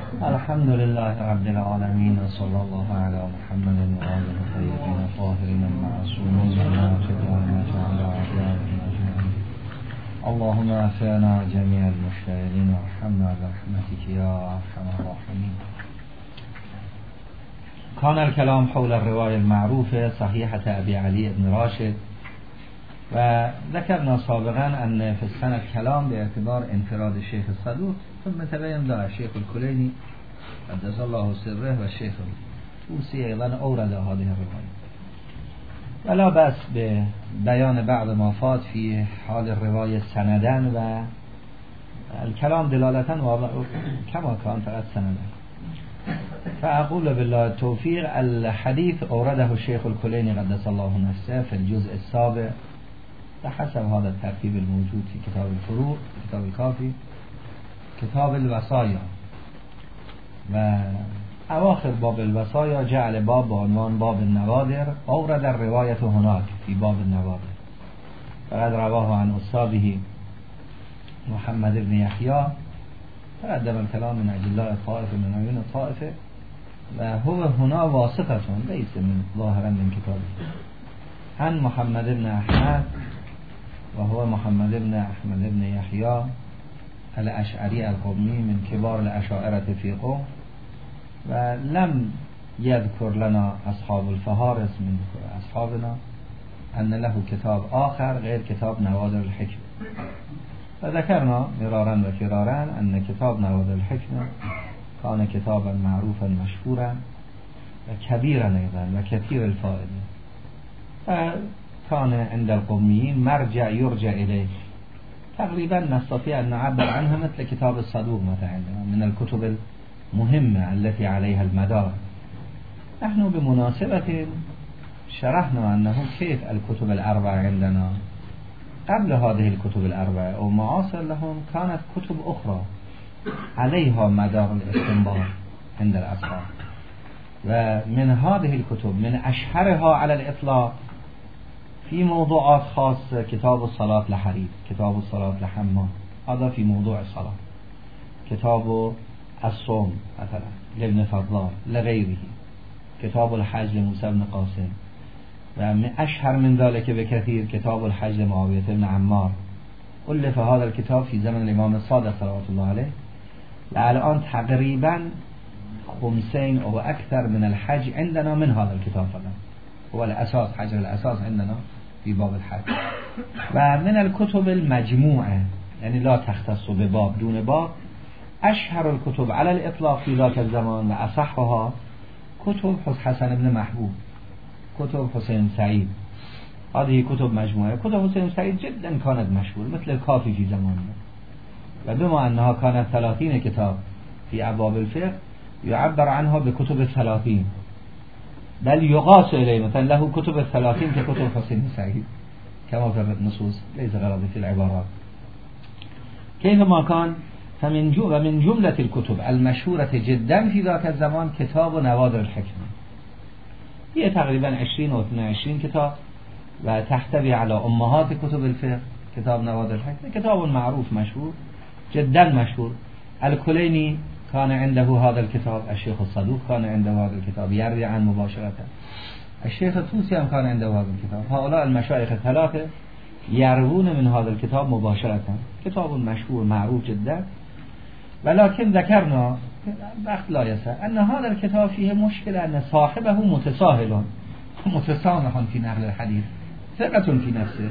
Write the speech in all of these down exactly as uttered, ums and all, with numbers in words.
الحمد لله رب العالمين وصلى الله على محمد وآله الطيبين الطاهرين المعصومين على أعدائهم أجمعين. اللهم اغفرنا جميع المشتغلين وارحمنا برحمتك يا أرحم الراحمين. كان الكلام حول الرواية المعروفة صحيحة أبي علي بن راشد، وذكرنا سابقا أن في السند كلام باعتبار انفراد الشيخ الصدوق، ثم تبين له الشيخ الكليني قدس الله سره والشيخ الطوسي أيضا أورد هذه الرواية، ولا بأس ببيان بعض ما فات في حال الرواية سندًا و الكلام دلالة كما كان فقط سندًا. فأقول بالله التوفيق، الحديث أورده الشيخ الكليني قدس الله نفسه في الجزء السابع بحسب هذا الترتيب الموجود في كتاب الفروع، كتاب الكافي، كتاب الوصايا، و اواخر باب الوصايا جعل باب بعنوان باب النوادر، اورد الرواية هناك في باب النوادر، فقد رواه عن أستاذه محمد بن يحيى، تقدم الكلام من أجل الله الطائفة من عيون الطائفة، وهو هنا واسطة ليس من ظاهرا من كتابه، عن محمد بن أحمد وهو محمد بن أحمد بن يحيى الأشعري القومي من كبار الأشاعرة في قوم، ولم يذكر لنا أصحاب الفهارس من أصحابنا أن له كتاب آخر غير كتاب نوادر الحكمة، فذكرنا مرارا وكرارا أن كتاب نوادر الحكمة كان كتابا معروفا مشهورا وكبيرا أيضا وكثير الفائدة، فكان عند القوميين مرجع يرجع إليه، تقريبا نستطيع أن نعبر عنها مثل كتاب الصدوق مثلا من الكتب المهمة التي عليها المدار. نحن بمناسبة شرحنا أنه كيف الكتب الأربعة عندنا قبل هذه الكتب الأربعة أو معاصر لهم كانت كتب أخرى عليها مدار الاستنباط عند الأصحاب، ومن هذه الكتب من أشهرها على الإطلاق في موضوعات خاصة كتاب الصلاة لحريب، كتاب الصلاة لحمام، هذا في موضوع الصلاة، كتاب الصوم مثلا لابن فضلان لغيره، كتاب الحج لموسى بن قاسم، ومن أشهر من ذلك بكثير كتاب الحج لمعاوية بن عمار، ألف هذا الكتاب في زمن الإمام الصادق صلوات الله عليه، الآن تقريبا خمسين أو أكثر من الحج عندنا من هذا الكتاب فقط، هو الأساس، حجر الأساس عندنا في باب الحج. ومن الكتب المجموعة يعني لا تختص بباب دون باب، أشهر الكتب على الإطلاق في ذاك الزمان وأصحها كتب حسن بن محبوب، كتب حسين سعيد، هذه كتب مجموعة. كتب حسين سعيد جدا كانت مشهور مثل الكافي في زماننا، وبما أنها كانت ثلاثين كتاب في أبواب الفقه يعبر عنها بكتب الثلاثين، بل يقاس إليه مثلا له كتب الثلاثين ككتب حسين سعيد كما في النصوص، ليس غرض في العبارات. كيفما كان، فمن من جملة الكتب المشهورة جدا في ذاك الزمان كتاب نوادر الحكمة، هي تقريبا عشرين أو اثنين وعشرين كتاب، وتحتوي على أمهات كتب الفقه. كتاب نوادر الحكمة كتاب معروف مشهور جدا مشهور، الكليني كان عنده هذا الكتاب، الشيخ الصدوق كان عنده هذا الكتاب يروي عن مباشرة، الشيخ الطوسي هم كان عنده هذا الكتاب، هؤلاء المشايخ الثلاثة يروون من هذا الكتاب مباشرة، كتاب مشهور معروف جدا. ولكن ذكرنا وقت لا يسع أن هذا الكتاب فيه مشكلة، أن صاحبه متساهل متسامح في نقل الحديث، ثقة في نفسه،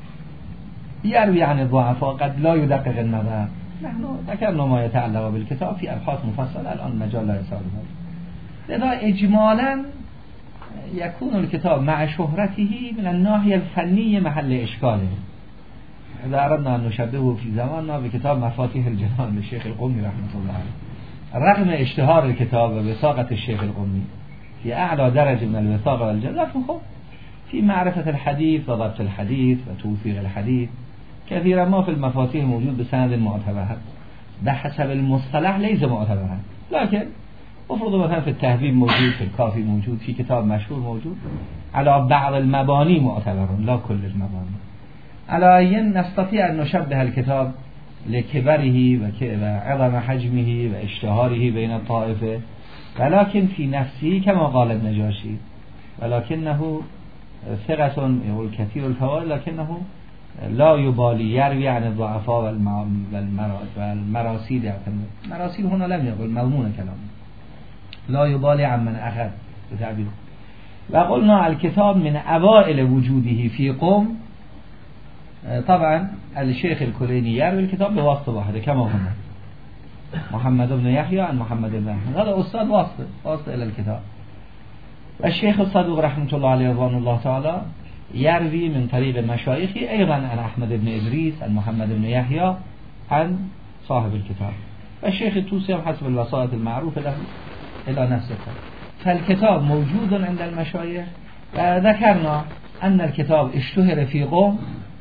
يروي عن الضعفاء، قد لا يدقق النظر. نحن ذكرنا ما يتعلق بالكتاب في أبحاث مفصلة، الآن مجال لا يسع لذا. لذا إجمالا يكون الكتاب مع شهرته من الناحية الفنية محل إشكاله. إذا أردنا أن نشبهه في زماننا بكتاب مفاتيح الجنان للشيخ القومي رحمة الله عليه، رغم اشتهار الكتاب ووثاقة الشيخ القومي في أعلى درجة من الوثاقة والجزاء في معرفة الحديث وضبط الحديث وتوثيق الحديث، كثيرا ما في المفاتيح موجود بسند معتبر، بحسب المصطلح ليس معتبر، لكن افرض مثلا في التهذيب موجود، في الكافي موجود، في كتاب مشهور موجود، على بعض المباني معتبر لا كل المباني. على أي نستطيع أن نشبه الكتاب لكبره وعظم حجمه واشتهاره بين الطائفة، ولكن في نفسه كما قال النجاشي ولكنه ثقة يقول كثير الفوائد لكنه لا يبالي يروي عن الضعفاء والمراسيل. مراسيل هنا لم يقل مضمون كلامه، لا يبالي عن من أخذ بتعبيره. وقلنا الكتاب من أوائل وجوده في قوم. طبعا الشيخ الكليني يروي الكتاب بواسطة واحدة كما هنا محمد بن يحيى عن محمد بن أحمد، هذا أستاذ واسطة واسطة إلى الكتاب. والشيخ الصدوق رحمة الله عليه رضوان الله تعالى يروي من طريق مشايخه أيضا عن أحمد بن إدريس عن محمد بن يحيى عن صاحب الكتاب. والشيخ الطوسي حسب الوسائط المعروفة له إلى نفسه. فالكتاب موجود عند المشايخ. وذكرنا أن الكتاب اشتهر في قوم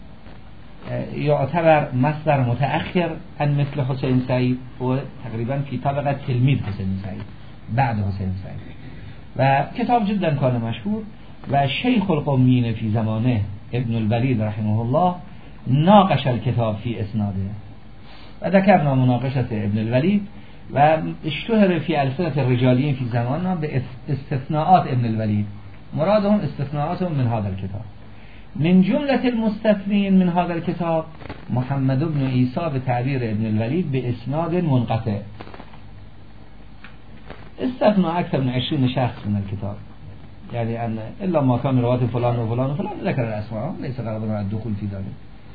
يعتبر مصدر متأخر عن مثل حسين سعيد، وتقريبا في طبقة تلميذ حسين سعيد بعد حسين سعيد، وكتاب جدا كان مشهور. وشيخ القوميين في زمانه ابن الوليد رحمه الله ناقش الكتاب في اسناده، وذكرنا مناقشة ابن الوليد. واشتهر في ألسنة الرجاليين في زماننا باستثناءات ابن الوليد، مرادهم استثناءاتهم من هذا الكتاب. من جملة المستثنين من هذا الكتاب محمد بن عيسى بتعبير ابن الوليد بإسناد منقطع، استثنى أكثر من عشرين شخص من الكتاب، يعني أن إلا ما كان رواية فلان وفلان وفلان ذكر الأسماء، ليس غرضنا الدخول في ذلك.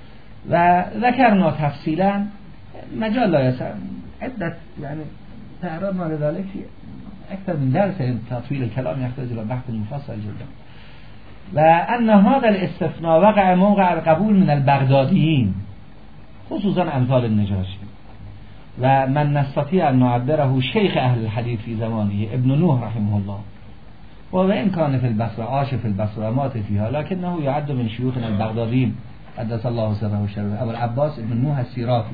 وذكرنا تفصيلا مجال لا يسع عدة، يعني تعرضنا لذلك في أكثر من درس. تطويل الكلام يحتاج إلى بحث مفصل جدا. وأن هذا الاستثناء وقع موقع القبول من البغداديين خصوصا أمثال النجاشي، ومن نستطيع أن نعبره شيخ أهل الحديث في زمانه ابن نوح رحمه الله، وإن كان في البصرة عاش في البصرة ومات فيها، لكنه يعد من شيوخنا البغداديين قدس الله سره وشرفه، أبو العباس ابن نوح السيرافي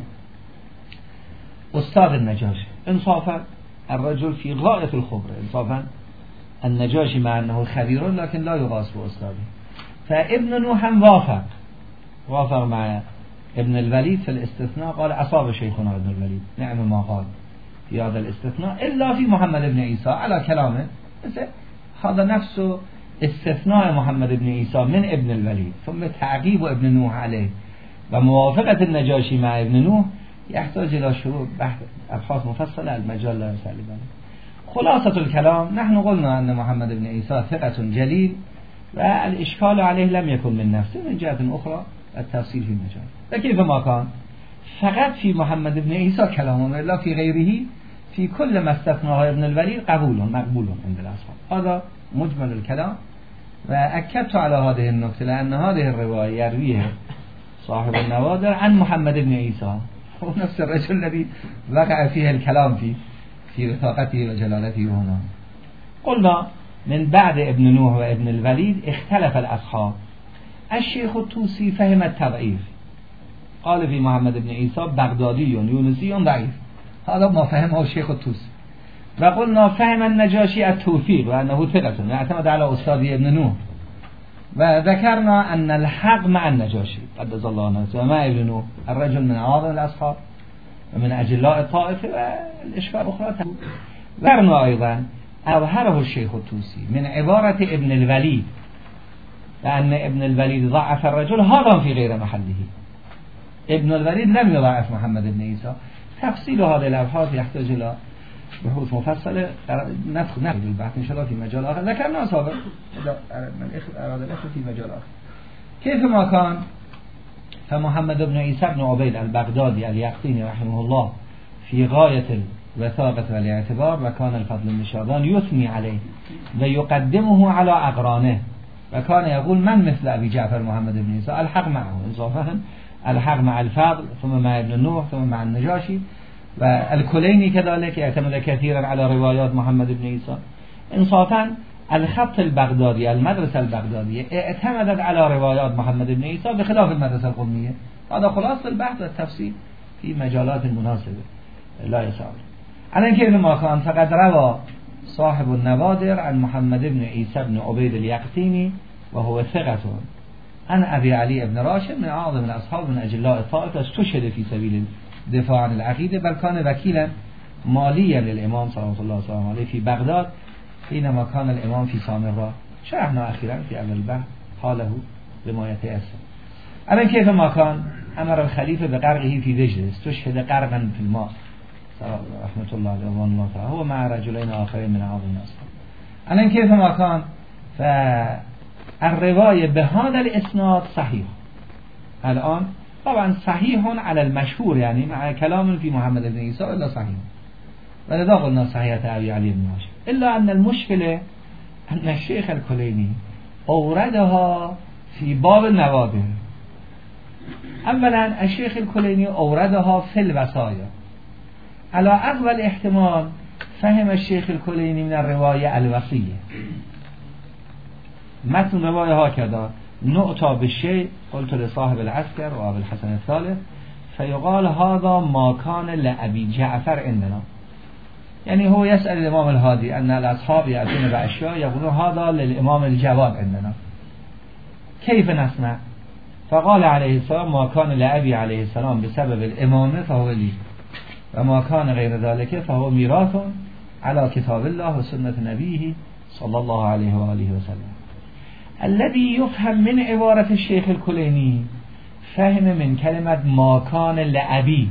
أستاذ النجاشي. انصافا الرجل في غاية الخبرة، انصافا النجاشي مع أنه خبير لكن لا يغاص بأستاذه. فابن نوح وافق وافق مع ابن الوليد في الاستثناء، قال أصاب شيخنا ابن الوليد نعم ما قال في هذا الاستثناء، إلا في محمد بن عيسى على كلامه. هذا نفسه استثناء محمد بن عيسى من ابن الوليد، ثم تعقيب ابن نوح عليه وموافقة النجاشي مع ابن نوح يحتاج إلى شروط بحث أبحاث مفصلة، المجال لا يسع لنا. خلاصة الكلام، نحن قلنا أن محمد بن عيسى ثقة جليل، والإشكال عليه لم يكن من نفسه، من جهة أخرى التفصيل في المجال. لكن ما كان فقط في محمد بن عيسى كلام، إلا في غيره في كل ما استثناه ابن الوليد قبول مقبول عند الأصحاب. هذا مجمل الكلام. وأكدت على هذه النقطة لأن هذه الرواية يرويها صاحب النوادر عن محمد بن عيسى، هو نفس الرجل الذي وقع فيه الكلام فيه في وثاقته وجلالته هنا. قلنا من بعد ابن نوح وابن الوليد اختلف الأصحاب. الشيخ الطوسي فهم التضعيف، قال في محمد بن عيسى بغدادي يونسي ضعيف، هذا ما فهمه الشيخ الطوسي. وقلنا فهم النجاشي التوثيق وأنه ثقة يعتمد على أستاذ ابن نوح. وذكرنا أن الحق مع النجاشي قدس الله نفسه ومع ابن نوح، الرجل من أعظم الأصحاب ومن أجلاء الطائفة، والإشكال أخرى. ذكرنا أيضا أظهره الشيخ الطوسي من عبارة ابن الوليد، لأن ابن الوليد ضعف الرجل، هذا في غير محله. ابن الوليد لم يضعف محمد بن عيسى. تفصيل هذه الأبحاث يحتاج إلى بحوث مفصلة، ندخل نخرج البحث إن شاء الله في مجال آخر. ذكرنا سابقا من أراد الأخذ في مجال آخر. كيف ما كان، فمحمد بن عيسى بن عبيد البغدادي اليقطيني رحمه الله في غاية الوثاقة والاعتبار، وكان الفضل بن شعبان يثني عليه ويقدمه على أقرانه، وكان يقول من مثل أبي جعفر محمد بن عيسى، الحق معه إنصافا، الحق مع الفضل ثم مع ابن نوح ثم مع النجاشي. والكليني كذلك يعتمد كثيرا على روايات محمد بن عيسى. انصافا الخط البغدادي المدرسة البغدادية اعتمدت على روايات محمد بن عيسى بخلاف المدرسة القومية. هذا خلاص البحث والتفصيل في مجالات مناسبة لا يسعر. على كيف ما كان، فقد روى صاحب النوادر عن محمد بن عيسى بن عبيد اليقطيني وهو ثقة عن أبي علي بن راشد من أعظم الأصحاب من أجلاء الطائفة، استشهد في سبيل دفاع عن العقيدة، بل كان وكيلا ماليا للإمام صلوات الله وسلامه عليه في بغداد حينما كان الإمام في سامراء. شرحنا أخيرا في أول البحث حاله بما يتيسر. أما كيف ما كان أمر الخليفة بقرقه في دجلة، استشهد قرقا في الماء رحمة الله عليه رضوان الله تعالى هو مع رجلين آخرين من أعظم الناس. أما كيف ما كان فالرواية بهذا الإسناد صحيح. الآن طبعا صحيح على المشهور، يعني مع كلام في محمد بن عيسى إلا صحيح، ولذا قلنا صحيحة أبي علي بن هاشم. إلا أن المشكلة أن الشيخ الكليني أوردها في باب النوادر. أولا الشيخ الكليني أوردها في الوصايا. على أقل احتمال فهم الشيخ الكليني من الرواية الوصية. متن رواية هكذا: نؤتى بالشيء قلت لصاحب العسكر وأبي الحسن الثالث فيقال هذا ما كان لأبي جعفر عندنا. يعني هو يسأل الإمام الهادي أن الأصحاب يأتون بأشياء يقولون هذا للإمام الجواد عندنا، كيف نصنع؟ فقال عليه السلام ما كان لأبي عليه السلام بسبب الإمامة فهو لي، وما كان غير ذلك فهو ميراث على كتاب الله وسنة نبيه صلى الله عليه وآله وسلم. الذي يفهم من عبارة الشيخ الكليني فهم من كلمة ما كان لأبي،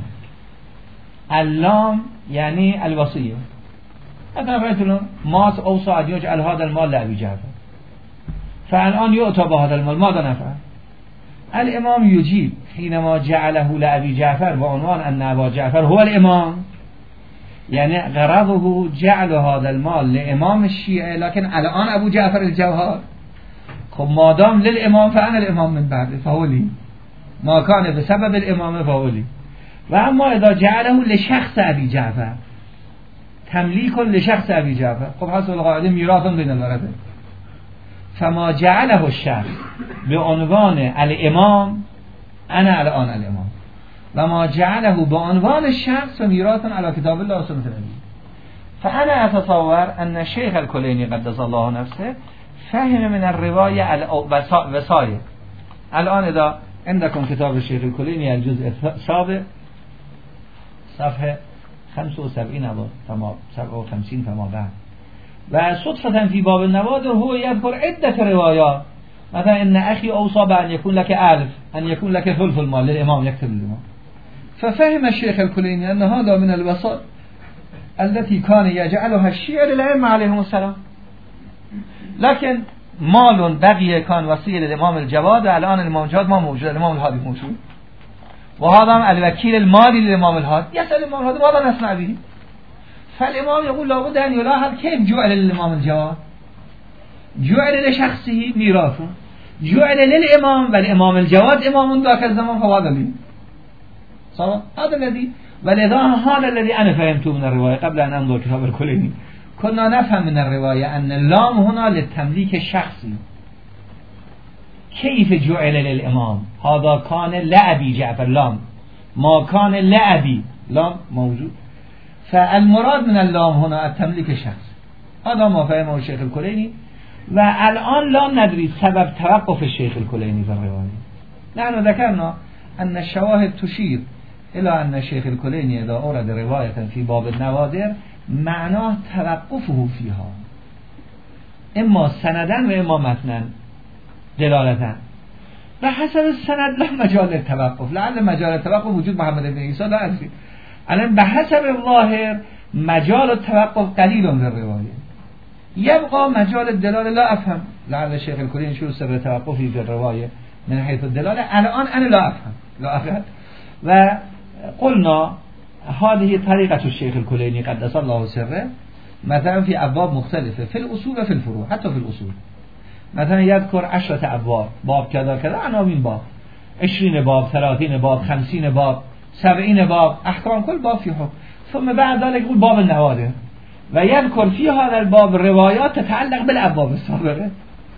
اللام يعني الوصية. مثلا رأيتنا ماس أوصى أن يجعل هذا المال لأبي جعفر، فالآن يؤتى بهذا المال ماذا نفعل؟ الإمام يجيب حينما جعله لأبي جعفر بعنوان أن أبا جعفر هو الإمام، يعني غرضه جعل هذا المال لإمام الشيعة، لكن الآن أبو جعفر الجوهر خب ما دام للإمام فأنا الإمام من بعده فهو لي، ما كان بسبب الإمام فهو لي. وأما إذا جعله لشخص أبي جعفر تمليك لشخص أبي جعفر، خب حسب القاعدة ميراث بين الورثة، فما جعله الشخص بعنوان الإمام أنا الآن الإمام، وما جعله بعنوان الشخص فميراث على كتاب الله وسنة نبيه. فأنا أتصور أن الشيخ الكليني قدس الله نفسه فهم من الرواية الوصايا. الآن إذا عندكم كتاب الشيخ الكليني الجزء السابع صفحة خمسة وسبعين فما سبعة وخمسين فما بعد، وصدفة في باب النوادر هو يذكر عدة روايات، مثلا إن أخي أوصى بأن يكون لك ألف أن يكون لك ثلث المال للإمام يكتب الإمام. ففهم الشيخ الكليني أن هذا من الوصايا التي كان يجعلها الشيعة للأئمة عليهم السلام، لكن مال بقي كان وصية للإمام الجواد، الآن الإمام الجواد ما موجود، الإمام الهادي موجود، وهذا الوكيل المالي للإمام الهادي. يسأل الإمام الهادي ماذا نصنع به؟ فالإمام يقول لابد أن يلاحظ كيف جعل للإمام الجواد، جعل لشخصه ميراثه، جعل للإمام والإمام الجواد إمام ذاك الزمان فهذا لي صح؟ هذا الذي ولذا هذا الذي أنا فهمته من الرواية قبل أن أنظر كتاب الكليني. كنا نفهم من الرواية أن اللام هنا للتمليك الشخصي. كيف جعل للإمام؟ هذا كان لأبي جعفر، لام ما كان لأبي لام موجود، فالمراد من اللام هنا التمليك الشخصي. هذا ما فهمه الشيخ الكليني، والآن لا ندري سبب توقف الشيخ الكليني في الرواية. نحن ذكرنا أن الشواهد تشير إلى أن الشيخ الكليني إذا أورد رواية في باب النوادر معناه توقفه فيها، إما سندا وإما متنا دلالتا، بحسب السند لا مجال التوقف، لعل مجال التوقف وجود محمد بن عيسى لا أدري، الان بحسب الظاهر مجال التوقف قليل في الرواية، يبقى مجال الدلالة لا أفهم، لعل الشيخ الكليني شو سر توقفي في الرواية من حيث الدلالة الآن أنا لا أفهم لا أفهم. وقلنا هذه طريقة الشيخ الكليني قدس الله سره، مثلا في أبواب مختلفة في الأصول وفي الفروع، حتى في الأصول مثلا يذكر عشرة أبواب، باب كذا كذا عناوين باب، عشرين باب، ثلاثين باب، خمسين باب، سبعين باب، أحكام كل باب في حكم، ثم بعد ذلك يقول باب النوادر ويذكر في هذا الباب روايات تتعلق بالأبواب السابقة،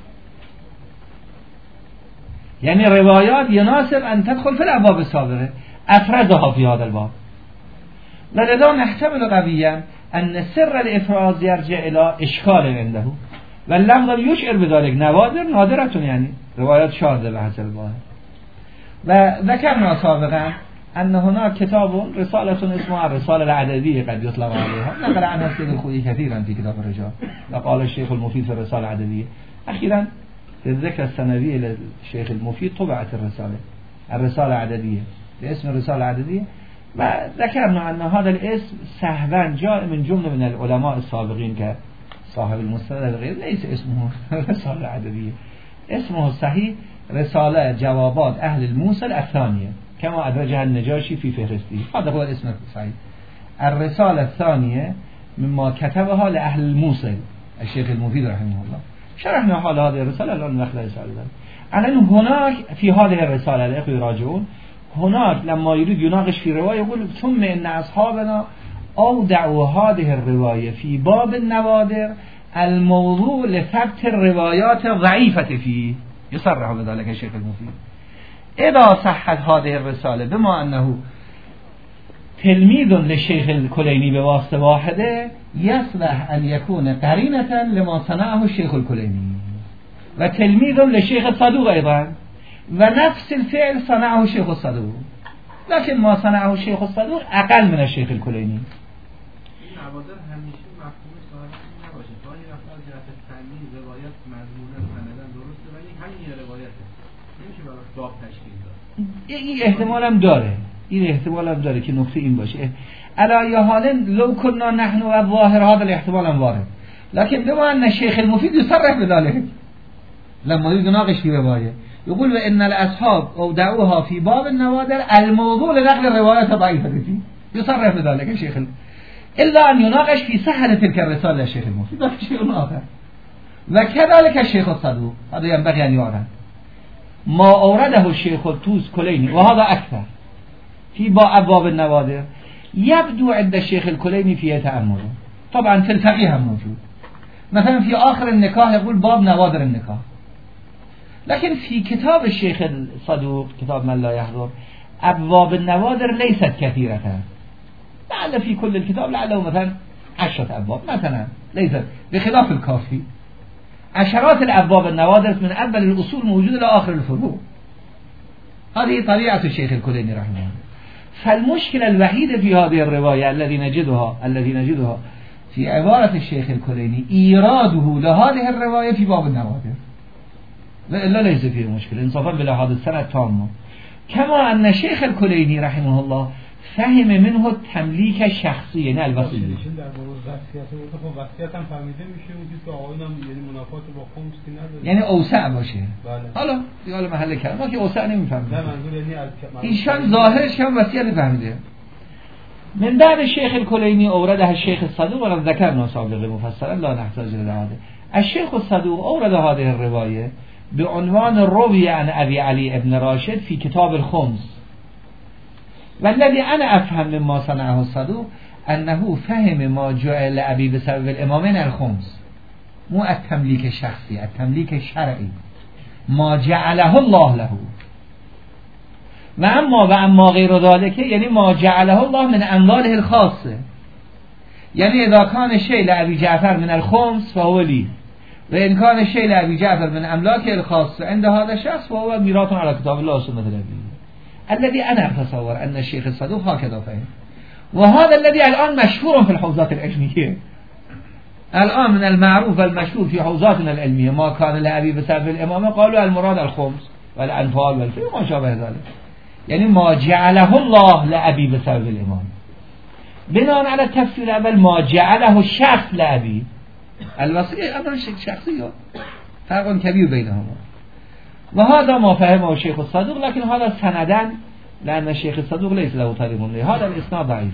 يعني روايات يناسب أن تدخل في الأبواب السابقة أفردها في هذا الباب. ولذا نحتمل قويا أن سر الإفراز يرجع إلى إشكال عنده، واللفظ يشعر بذلك، نوادر نادرة يعني روايات شاذة بحسب الظاهر. وذكرنا سابقا أن هناك كتاب رسالة اسمها الرسالة العددية قد يطلق عليها، نقل عنها السيد الخوئي كثيرا في كتاب الرجال، وقال الشيخ المفيد في الرسالة العددية. أخيرا في الذكرى السنوية للشيخ المفيد طبعت الرسالة الرسالة العددية باسم الرسالة العددية، وذكرنا أن هذا الاسم سهوا جاء من جملة من العلماء السابقين كصاحب المستند الغير، ليس اسمه الرسالة العددية، اسمه الصحيح رسالة جوابات أهل الموصل الثانية كما أدرجها النجاشي في فهرسته، هذا هو الاسم الصحيح. الرسالة الثانية مما كتبها لأهل الموصل الشيخ المفيد رحمه الله. شرحنا حال هذه الرسالة الآن نخلص رسالة. الآن هناك في هذه الرسالة الأخوة يراجعون، هناك لما يريد يناقش في رواية يقول ثم إن أصحابنا أودعوا هذه الرواية في باب النوادر الموضوع لثبت الروايات الضعيفة فيه، يصرح بذلك الشيخ المفيد. إذا صحت هذه الرسالة بما أنه تلميذ للشيخ الكليني بواسطة واحدة، يصلح أن يكون قرينة لما صنعه الشيخ الكليني، وتلميذ للشيخ الصدوق أيضا، ونفس الفعل صنعه الشيخ الصدوق، لكن ما صنعه الشيخ الصدوق أقل من الشيخ الكليني. این احتمال هم داره این احتمال هم داره که نقطه این باشه. علی حال لو كنا نحن و ظاهر هذا الاحتمال هم وارد، لكن بما ان الشيخ المفيد يصرح بذلك لما يناقش في روايه يقول وان الاصحاب اودعوها في باب النوادر الموضوع لنقل الروايات ضعيفه فيه، يصرح بذلك الشيخ الا ان يناقش في صحه تلك الرساله الشيخ المفيد، هذا شيء اخر. وكذلك الشيخ الصدوق هذا ينبغي ان يعلم ما أورده الشيخ الطوس كليني وهذا أكثر في أبواب النوادر، يبدو عند الشيخ الكليني فيه تأمل، طبعا في الفقه هم موجود، مثلا في آخر النكاح يقول باب نوادر النكاح، لكن في كتاب الشيخ الصدوق كتاب من لا يحضر أبواب النوادر ليست كثيرة، لعل في كل الكتاب لعله مثلا عشرة أبواب مثلا، ليست بخلاف الكافي عشرات الأبواب النوادر من أول الأصول موجودة لآخر الفروع. هذه طبيعة الشيخ الكليني رحمه الله. فالمشكلة الوحيدة في هذه الرواية الذي نجدها الذي نجدها في عبارة الشيخ الكليني إيراده لهذه الرواية في باب النوادر، لا ليس فيه مشكلة انصافا بلحاظ السنة تامة، كما أن الشيخ الكليني رحمه الله فهم منه التملیک الشخصی نه الوصیه. یعنی اوسع باشه. حالا دیگه محل کلام ما که اوسع نمیفهمیم. نه منظور یعنی از ایشان ظاهرش هم وصیت فهمیده. من بعد الشيخ الكليني أورده الشيخ الصدوق ولم ذكرنا سابقا مفصلا لا نحتاج إلى هذا. الشيخ الصدوق أورد هذه الرواية بعنوان الروي عن أبي علي ابن راشد في كتاب الخمس، والذي أنا أفهم مما صنعه الصدوق أنه فهم ما جعل أبي بسبب الإمامين الخمس، مو التمليك الشخصي، التمليك الشرعي ما جعله الله له، و اما و اما غیر ذلك یعنی ما جعله الله من امواله الخاصه، یعنی اذا كان شيء لأبي جعفر من الخمس فهو لي، و ان كان شيء لأبي جعفر من املاك الخاصه عند هذا الشخص فهو ميراث على كتاب الله وسنة النبي. الذي أنا أتصور أن الشيخ الصدوق هكذا فهم، وهذا الذي الآن مشهور في الحوزات العلمية، الآن من المعروف والمشهور في حوزاتنا العلمية ما كان لأبي بسبب الإمامة قالوا المراد الخمس والأنفال والفيل وما شابه ذلك، يعني ما جعله الله لأبي بسبب الإمام، بناء على التفسير الأول ما جعله الشخص لأبي، الوصية أمر شخصية فرق كبير بينهما، وهذا ما فهمه الشيخ الصدوق، لكن هذا سنداً لأن الشيخ الصدوق ليس له طريق له، هذا الإسناد ضعيف.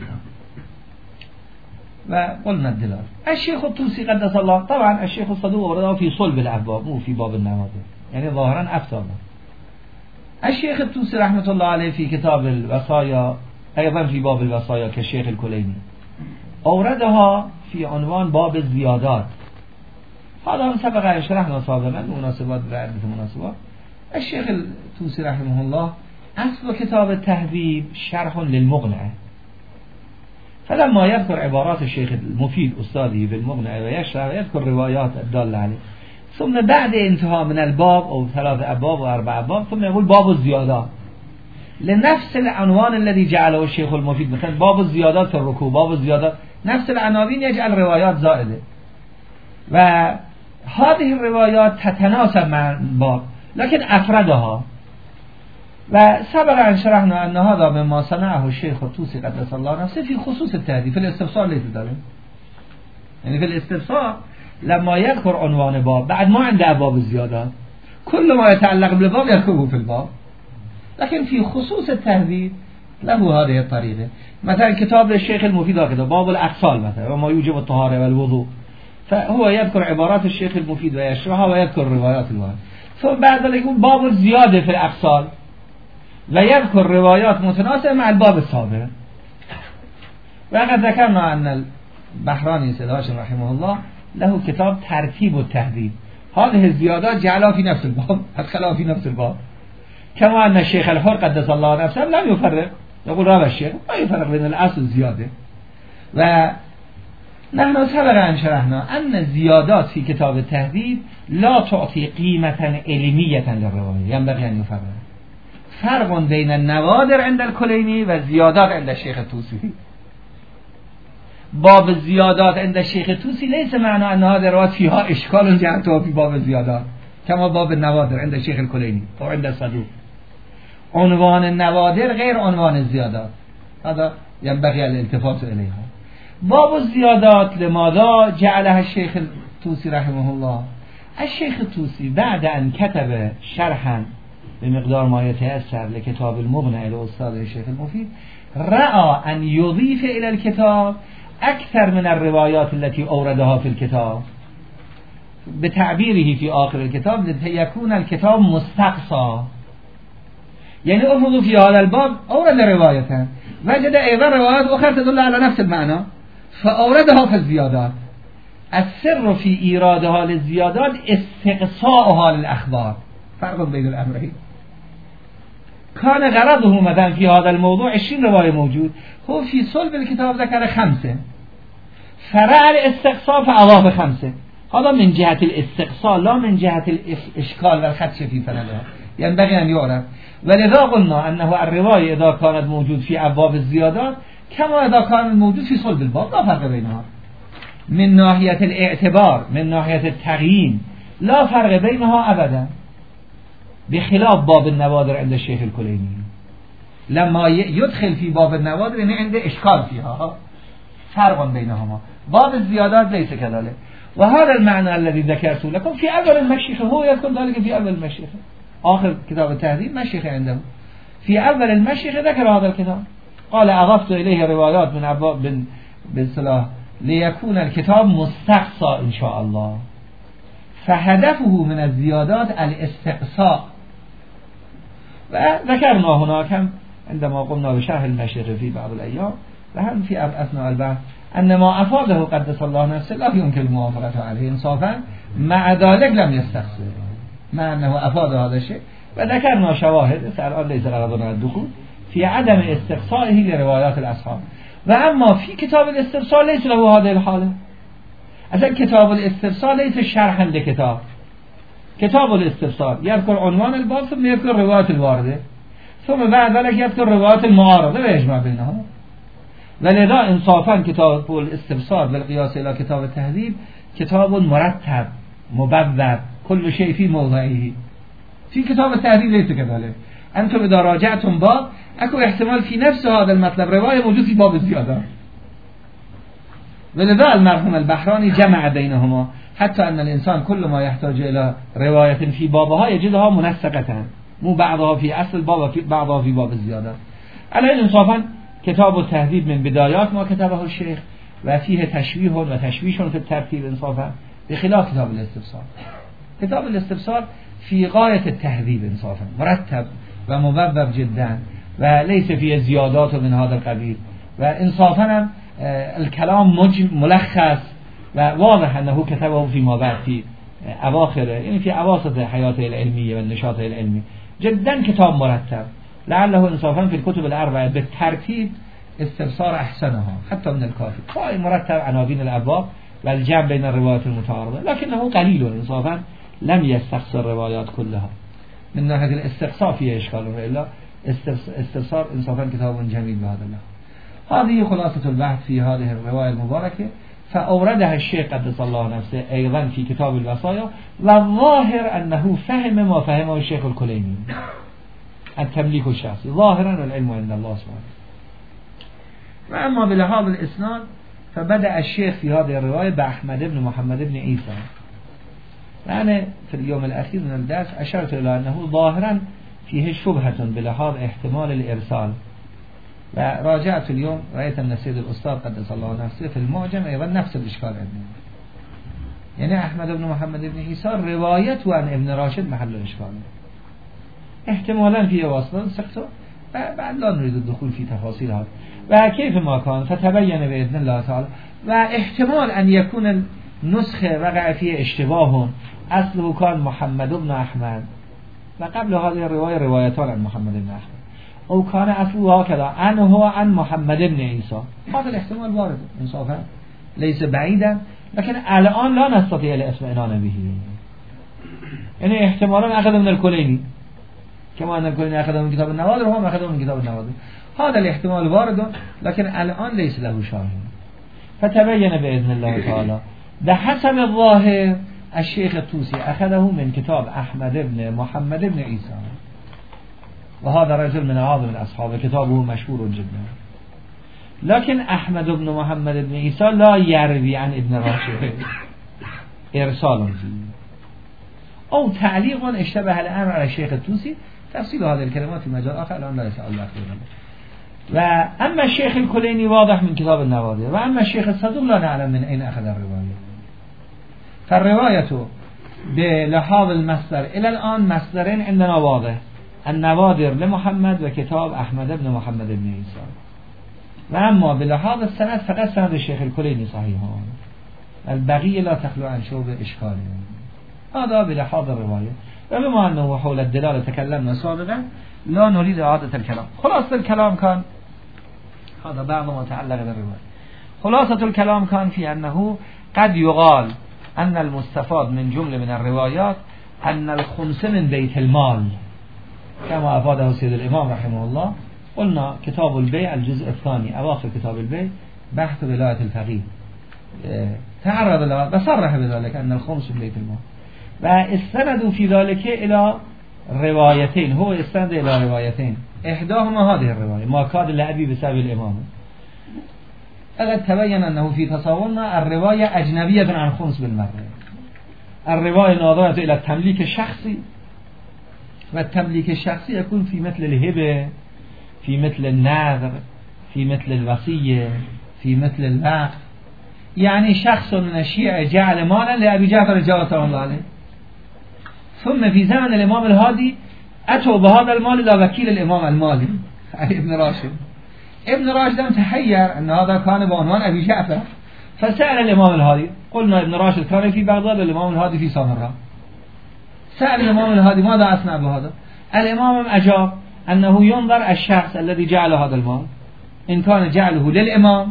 وقلنا الدلال الشيخ الطوسي قدس الله، طبعا الشيخ الصدوق ورده في صلب الأبواب مو في باب النوادر، يعني ظاهرا أفتى. الشيخ الطوسي رحمة الله عليه في كتاب الوصايا أيضا في باب الوصايا كالشيخ الكليني أوردها في عنوان باب الزيادات، هذا هم سبق أن شرحنا سابقا مناسبات بعدة مناسبات. الشيخ الطوسي رحمه الله أصل كتاب التهذيب شرح للمقنع، فلما يذكر عبارات الشيخ المفيد أستاذه بالمقنع ويشرح ويذكر روايات الدالة عليه، ثم بعد انتهاء من الباب أو ثلاث أبواب أو أربع أبواب ثم يقول باب الزيادات، لنفس العنوان الذي جعله الشيخ المفيد، مثلا باب الزيادات في الركوع، باب الزيادات، نفس العناوين يجعل روايات زائده، وهذه الروايات تتناسب مع الباب لكن أفردها. وسبق أن شرحنا أن هذا مما صنعه الشيخ الطوسي قدس الله نفسه في خصوص التهذيب. في الاستفسار ليس دارين، يعني في الاستفسار لما يذكر عنوان باب بعد ما عنده أبواب الزيادات كل ما يتعلق بالباب يذكره في الباب، لكن في خصوص التهذيب له هذه الطريقة. مثلا كتاب الشيخ المفيد هكذا باب الأغسال مثلا وما يوجب الطهارة والوضوء، فهو يذكر عبارات الشيخ المفيد ويشرحها ويذكر روايات الوارد. ثم بعد ذلك يقول باب الزيادة في الأغسال ويذكر روايات متناسبة مع الباب السابق. وقد ذكرنا أن البحراني سيد هاشم رحمه الله له كتاب ترتيب التهذيب، هذه الزيادات جعلها في نفس الباب، أدخلها في نفس الباب. كما أن الشيخ الحر قدس الله نفسه لم يفرق، يقول روى الشيخ ما يفرق بين الأصل والزيادة. ونحن سبق أن شرحنا أن الزيادات في كتاب التهذيب لا تعطي قيمة علمية للرواية، ينبغي أن يفرق. فرق بين النوادر عند الكليني والزيادات عند الشيخ الطوسي. باب الزيادات عند الشيخ الطوسي ليس معنى أن هذه الروايات فيها إشكال جعلتها في باب الزيادات كما باب النوادر عند الشيخ الكليني أو عند الصدوق. عنوان النوادر غير عنوان الزيادات، هذا ينبغي الالتفات إليها. باب الزيادات لماذا جعلها الشيخ الطوسي رحمه الله؟ الشيخ الطوسي بعد أن كتب شرحا بمقدار ما يتأثر لكتاب المغنى إلى أستاذ الشيخ المفيد، رأى أن يضيف إلى الكتاب أكثر من الروايات التي أوردها في الكتاب، بتعبيره في آخر الكتاب لكي يكون الكتاب مستقصى. يعني أفضل في هذا الباب أورد رواية، وجد أيضا روايات أخرى تدل على نفس المعنى فأوردها في الزيادات. السر في إيرادها للزيادات استقصاؤها للأخبار، فرق بين الأمرين. كان غرضه مثلا في هذا الموضوع عشرين رواية موجود، هو في صلب الكتاب ذكر خمسة، فرع الاستقصاء فأضاف خمسة. هذا من جهة الاستقصاء لا من جهة الإشكال والخدش في سندها، ينبغي أن يعرف. ولذا قلنا أنه الرواية إذا كانت موجود في أبواب الزيادات كما إذا كان موجود في صلب الباب لا فرق بينها من ناحية الاعتبار، من ناحية التقييم لا فرق بينها أبدا، بخلاف باب النوادر عند الشيخ الكليني. لما يدخل في باب النوادر يعني عنده إشكال فيها، فرق بينهما. باب الزيادات ليس كذلك. وهذا المعنى الذي ذكرته لكم في أول المشيخة، هو يذكر ذلك في أول المشيخة، آخر كتاب التهذيب مشيخة عنده. في أول المشيخة ذكر هذا الكتاب، قال أضفت إليه روايات من عباد بن بن صلاح ليكون الكتاب مستقصى إن شاء الله. فهدفه من الزيادات الاستقصاء. وذكرنا هناك هم عندما قمنا بشرح المشيخة في بعض الأيام وهم في أثناء البحث أن ما أفاده قدس الله نفسه لا يمكن الموافقة عليه إنصافا، مع ذلك لم يستقصي مع أنه أفاد هذا الشيء. وذكرنا شواهد الآن ليس غرضنا الدخول في عدم استقصائه لروايات الأصحاب. وأما في كتاب الاسترسال ليس له هذه الحالة. أصلا كتاب الاسترسال ليس شرحا لكتاب. كتاب الاسترسال يذكر عنوان الباب ثم يذكر روايات الواردة ثم بعد ذلك يذكر روايات المعارضة ويجمع بينها. ولذا انصافا كتاب الاسترسال بالقياس إلى كتاب التهذيب كتاب مرتب مبذر كل شيء في موضعه. في كتاب التهذيب ليس كذلك. أنتم إذا راجعتم باب أكو احتمال في نفس هذا المطلب رواية موجود في باب الزيادة. ولذا المرحوم البحراني جمع بينهما حتى أن الإنسان كل ما يحتاج إلى رواية في بابها يجدها منسقة، مو بعضها في أصل باب وفي بعضها في باب الزيادة. على إنصافا كتاب التهذيب من بدايات ما كتبه الشيخ وفيه تشويه وتشويش في الترتيب إنصافا، بخلاف كتاب الاستفسار. كتاب الاستفسار في غاية التهذيب إنصافا، مرتب ومبذر جدا وليس فيه زيادات من هذا القبيل. وإنصافا الكلام ملخص وواضح أنه كتبه فيما بعد في أواخر يعني في أواسط حياته العلمية والنشاطه العلمي. جدا كتاب مرتب، لعله إنصافا في الكتب الأربعة بالترتيب استفسار أحسنها حتى من الكافي، قائم مرتب عناوين الأبواب والجمع بين الروايات المتعارضة، لكنه قليل إنصافا لم يستقصي الروايات كلها. من ناحية الاستقصاء فيه إشكال، إلا استفسار انصافا كتاب جميل بهذا الله. هذه خلاصة البحث في هذه الرواية المباركة، فأوردها الشيخ قدس الله نفسه أيضا في كتاب الوصايا، والظاهر أنه فهم ما فهمه الشيخ الكليني التمليك الشخصي ظاهرا، والعلم عند الله سبحانه. وأما بلحاظ الإسناد فبدأ الشيخ في هذه الرواية بأحمد بن محمد بن عيسى. وأنا في اليوم الأخير من الدرس أشرت إلى أنه ظاهرا فيه شبهة بلحاظ احتمال الإرسال، وراجعت اليوم رأيت أن السيد الأستاذ قدس الله نفسه في المعجم أيضا نفس الإشكال عندنا، يعني أحمد بن محمد بن عيسى روايته عن ابن راشد محل الإشكال، احتمالا فيه واسطة سقطه، بعد لا نريد الدخول في تفاصيل هذا. وكيف ما كان فتبين بإذن الله تعالى، واحتمال أن يكون النسخة وقع فيه اشتباه، أصله كان محمد بن أحمد وقبل هذه الرواية روايتان عن محمد بن أحمد، أو كان أصله هكذا عنه عن محمد بن عيسى. هذا الاحتمال وارد انصافا ليس بعيدا، لكن الآن لا نستطيع الاطمئنان به، يعني احتمالا أخذ من الكليني كما أن الكليني أخذ من كتاب النوادر وهم أخذ من كتاب النوادر، هذا الاحتمال وارد لكن الآن ليس له شاهد. فتبين بإذن الله تعالى بحسب الظاهر الشيخ الطوسي أخذه من كتاب أحمد بن محمد بن عيسى، وهذا رجل من أعظم الأصحاب كتابه مشهور جدا، لكن أحمد بن محمد بن عيسى لا يروي عن ابن راشد إرسال فيه أو تعليق اشتبه الأمر على الشيخ الطوسي. تفصيل هذه الكلمات في مجال آخر الآن لا يسأل الله خيرا. وأما الشيخ الكليني واضح من كتاب النوادر، وأما الشيخ الصدوق لا نعلم من أين أخذ الرواية. فالرواية بلحاظ المصدر إلى الآن مصدرين عندنا واضح، النوادر لمحمد وكتاب أحمد بن محمد بن عيسى. وأما بلحاظ السند فقط سند الشيخ الكليني صحيحان، البقية لا تخلو عن شوب إشكال. هذا بلحاظ الرواية. وبما أنه حول الدلالة تكلمنا سابقا لا نريد إعادة الكلام. خلاصة الكلام كان هذا بعض ما تعلق بالرواية. خلاصة الكلام كان في أنه قد يقال أن المستفاد من جملة من الروايات أن الخمس من بيت المال كما أفاده سيد الإمام رحمه الله. قلنا كتاب البيع الجزء الثاني أواخر كتاب البيع بحث ولاية الفقيه تعرض له بصرح بذلك أن الخمس من بيت المال، واستندوا في ذلك إلى روايتين، هو استند إلى روايتين، إحداهما هذه الرواية ما كاد لأبي بسبب الإمام. فقد تبين أنه في تصورنا الرواية أجنبية عن خمس بالمرة، الرواية ناظرة إلى التمليك الشخصي، والتمليك الشخصي يكون في مثل الهبة، في مثل النذر، في مثل الوصية، في مثل الوقف. يعني شخص من الشيعة جعل مالا لأبي جعفر الجواد رحمه الله عليه، ثم في زمن الإمام الهادي أتوا بهذا المال إلى وكيل الإمام المالي ابن راشد. ابن راشد تحير أن هذا كان بعنوان أبي جعفر، فسأل الإمام الهادي. قلنا ابن راشد كان في بغداد والإمام الهادي في سامراء. سأل الإمام الهادي ماذا أصنع بهذا؟ الإمام أجاب أنه ينظر الشخص الذي جعل هذا المال، إن كان جعله للإمام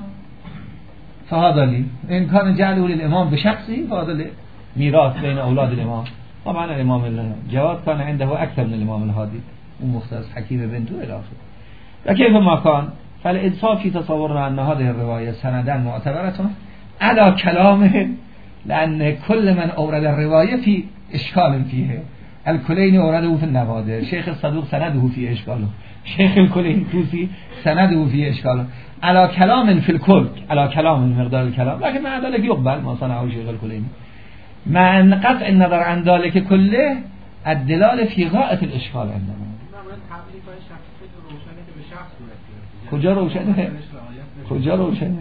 فهذا لي، إن كان جعله للإمام بشخصي فهذا لي، ميراث بين أولاد الإمام. طبعا الإمام الجواد كان عنده أكثر من الإمام الهادي ومختص حكيم بنته إلى آخره. وكيف ما كان فالإنصاف في تصورنا أن هذه الرواية سندا معتبرة على كلامه، لأن كل من أورد الرواية في إشكال فيه. الكليني أورده في النوادر، شيخ الصدوق سنده في إشكاله، شيخ الكليني توسي سنده في إشكاله، على كلام في الكل، على كلام مقدار الكلام، لكن مع ذلك يقبل ما صنعه شيخ الكليني، مع أن قطع النظر عن ذلك كله الدلالة في غاية الإشكال عندنا. کجا روشنه؟ کجا روشنه؟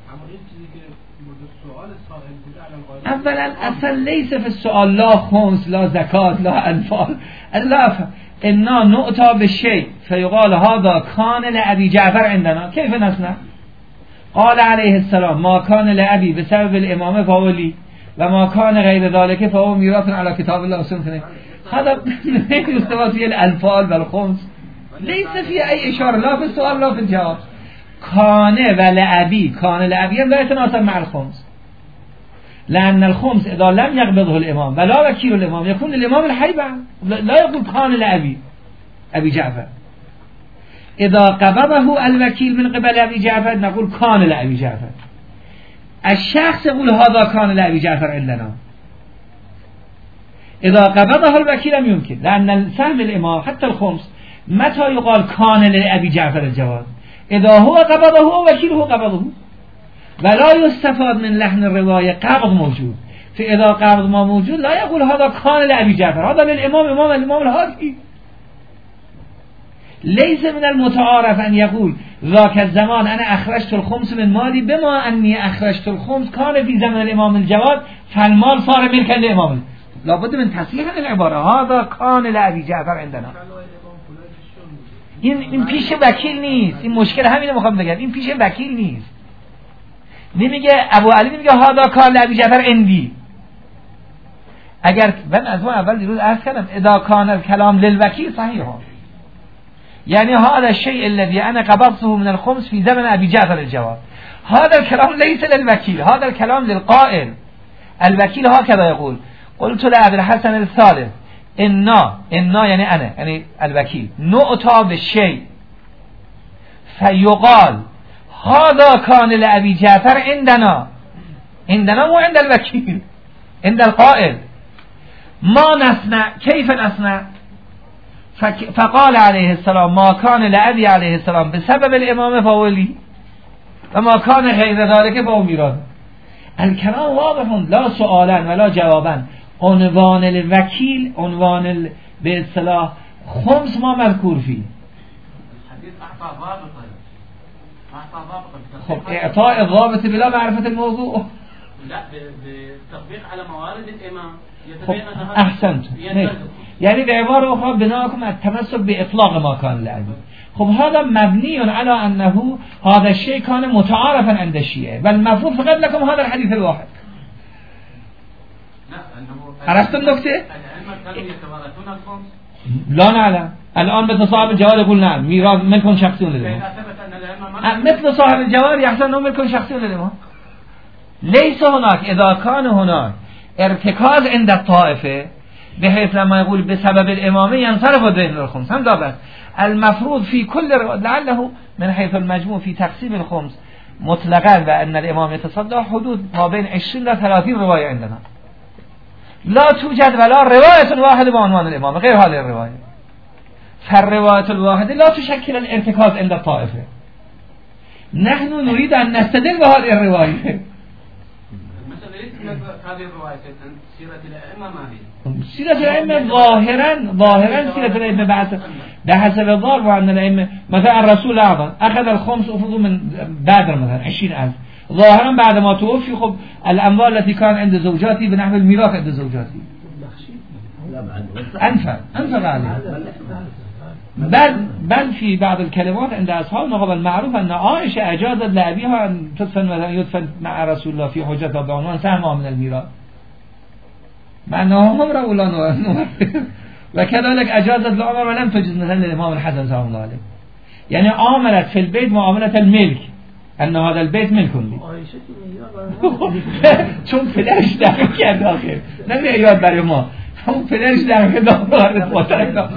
اولا اصلا ليس في السؤال لا خمس لا زكاة لا انفال، الله انا نؤتى بالشيء فيقال هذا كان لأبي جعفر عندنا كيف نصنع؟ قال عليه السلام ما كان لأبي بسبب الإمامة فهو لي وما كان غير ذلك فهو ميراث على كتاب الله وسنة. هذا يستوى فيه الأنفال والخمس، ليس فيه أي إشارة لا في السؤال لا في الجواب. كان ولأبي، كان لأبي لا يتناسب مع الخمس، لأن الخمس إذا لم يقبضه الإمام ولا وكيل الإمام يكون الإمام الحي بعد، لا يقول كان لأبي أبي جعفر، اذا قبضه الوكيل من قبل ابي جعفر نقول كان لابي جعفر. الشخص يقول هذا كان لابي جعفر عندنا. اذا قبضه الوكيل لم يمكن، لان سهم الامام حتى الخمس متى يقال كان لابي جعفر الجواز؟ اذا هو قبضه وكيله قبضه، ولا يستفاد من لحن الروايه قبض موجود. فاذا قبض ما موجود لا يقول هذا كان لابي جعفر، هذا للامام امام الامام الهادي. ليس من المتعارف ان يقول ذاك الزمان انا اخرجت الخمس من مالي بما اني اخرجت الخمس كان في زمن الامام الجواد فالمال صار ملكا للامام. لابد من تصحيح العباره، هذا كان لابي جعفر عندنا. این این پیش وکیل نیست، این مشکل همینه میخوام بگم، این پیش وکیل نیست. نمیگه ابو علی نمیگه هذا کان لابی جعفر عندی. اگر من از ما اول دیروز عرض کردم اذا کان الکلام للوکیل صحیح ها، یعنی هذا الشيء الذي انا قبضته من الخمس في زمن ابي جعفر الجواد، هذا الكلام ليس للوكيل، هذا الكلام للقائل. الوكيل هكذا يقول قلت لأبي الحسن الثالث إنا إنا يعني أنا يعني الوكيل نؤتى بالشيء فيقال هذا كان لأبي جعفر عندنا، عندنا مو عند الوكيل، عند القائل. ما نصنع كيف نصنع؟ فقال عليه السلام ما كان لأبي عليه السلام بسبب الإمام فهو لي وما كان غير ذلك فهو ميراث. الكلام واضح لا سؤالا ولا جوابا. عنوان الوكيل عنوان ال... به اصطلاح خمس ما مذکور فيه. خب اعطاء الضابط بلا معرفة الموضوع لا بالتطبيق على موارد الامام يتبين انها احسنت. يعني بعبارة اخرى بناءكم التمسك باطلاق ما كان لأبي. خب هذا مبني على انه هذا الشيء كان متعارفا عند الشيعة، بل المفروض فقط لكم هذا الحديث الواحد. عرفت النكتة؟ لا نعلم. الآن مثل صاحب الجوار يقول نعم ميراث ملك شخصي للإمام، مثل صاحب الجوار يحسن أنه ملك شخصي للإمام. ليس هناك إذا كان هناك ارتكاز عند الطائفة بحيث لما يقول بسبب الإمامة ينصرف بين الخمس هم دابت المفروض في كل لعله من حيث المجموع في تقسيم الخمس مطلقا وأن الإمام يتصدى حدود ما بين عشرين إلى ثلاثين رواية عندنا، لا توجد ولا رواية واحدة بعنوان الإمام غير هذه الرواية. فالرواية الواحدة لا تشكل الارتكاز عند الطائفة. نحن نريد أن نستدل بهذه الرواية. مثلا ليس هذه الرواية سيرة الأئمة ما هي؟ سيرة الأئمة ظاهرا ظاهرا سيرة الأئمة بعد بحسب الظاهر وأن الأئمة مثلا الرسول الأعظم أخذ الخمس أفضل من بدر مثلا عشرين ألف، ظاهرا بعد ما توفي خب الأموال التي كان عند زوجاتي بنحو الميراث عند زوجاتي أنفع أنفع عليه. بل بل في بعض الكلمات عند أصحاب نقب المعروف أن عائشة أجازت لأبيها أن تدفن مثلا يدفن مع رسول الله في حجتها بعنوان سهمها من الميراث مع أنهم هم رأولا نورث، وكذلك أجازت لعمر ولم تجز مثلا للإمام الحسن سلام الله عليه. يعني عاملت في البيت معاملة الملك أن هذا البيت ملك لي چون پدرش دقیق کرد آخر نمیه یاد برای ما چون پدرش دقیق دارد مطلق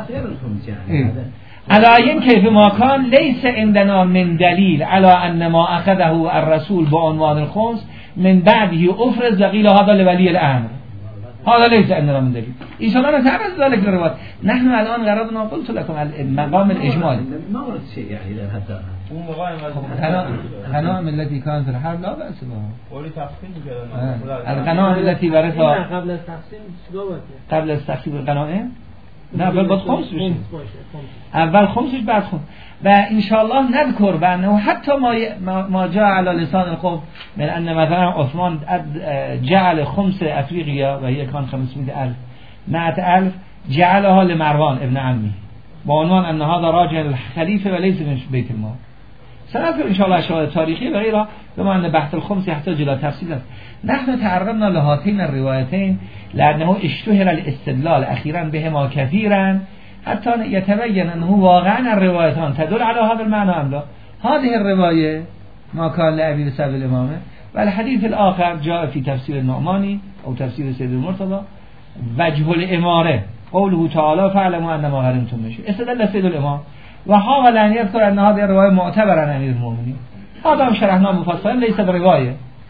علایین کیف ما کان لیس عندنا من دلیل على ان ما اخذه الرسول بعنوان الخمس من بعده افرز وقیل هذا لولی الامر، هذا ليس عندنا من دليل. إن شاء الله نتعرض ذلك للروايات. نحن الآن غرضنا قلت لكم المقام الإجمالي ما ورد شيء يعني إذا هذا الغنائم التي كانت في الحرب لا بأس بها. ولی تقسیم الغنائم التي ورثها قبل التقسیم قبل التقسیم الغنائم نه اول باید خمس بشه، اول خمسش بعد خمس. و انشاءالله نذکر بانه حتی ما ما جاء على لسان القوم من ان مثلا عثمان جعل خمس افریقیا و هي كان خمسمائة ألف مائة ألف جعلها لمروان ابن عمي بعنوان ان هذا راجع للخليفه وليس من بيت المال. سنذكر ان شاء الله شواهد تاريخيه وغيرها بما ان بحث الخمس يحتاج الى تفصيل. نحن تعرضنا لهاتين الروايتين لانه اشتهر الاستدلال اخيرا بهما كثيرا حتى يتبين أنه واقعا الروايتان تدل على هذا المعنى أم لا. هذه الرواية ما كان لأبي بسبب الإمامة، والحديث الآخر جاء في تفسير النعماني أو تفسير سيد المرتضى وجه الإمارة قوله تعالى فاعلموا أنما غنمتم من شيء. استدل سيد الإمام و حاول ان يذكر ان هذه الروايه معتبره عن امیر المؤمنین. هذا هم شرحنا مفصلا ليس بروايه.